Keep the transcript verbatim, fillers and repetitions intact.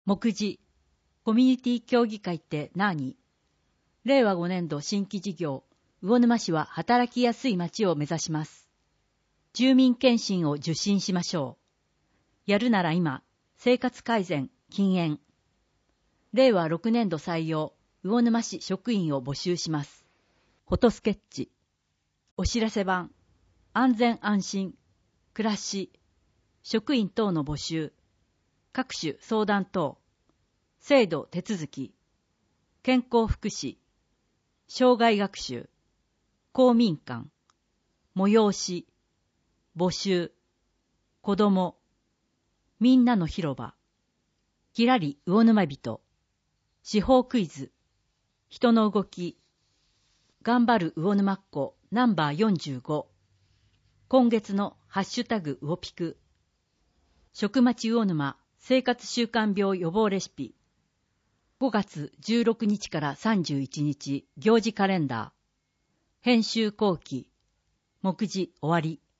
目次、コミュニティ協議会って何？れいわごねん度新規事業、魚沼市は働きやすい街を目指します。住民検診を受診しましょう。やるなら今、生活改善、禁煙。れいわろくねん度採用、魚沼市職員を募集します。フォトスケッチ。お知らせ版、安全安心、暮らし、職員等の募集、各種相談等、制度手続き、健康福祉、障害学習、公民館、催し、募集、子ども、みんなの広場、きらり魚沼人、司法クイズ、人の動き、頑張る魚沼っ子ナンバーよんじゅうご、今月のハッシュタグウオピク、食町魚沼生活習慣病予防レシピ、ごがつじゅうろくにちからさんじゅういちにち行事カレンダー、編集後期、目次終わり。